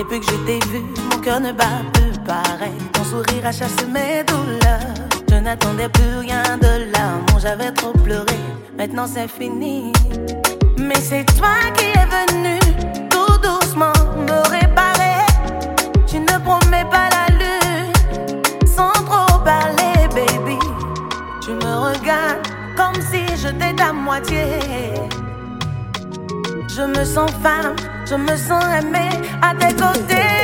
Depuis que je t'ai vu, mon cœur ne bat plus pareil. Ton sourire a chassé mes douleurs. Je n'attendais plus rien de l'amour, j'avais trop pleuré. Maintenant c'est fini. Mais c'est toi qui es venu tout doucement me réparer. Tu ne promets pas la lune sans trop parler, baby. Tu me regardes comme si j'étais ta moitié. Je me sens femme, je me sens aimée à tes côtés.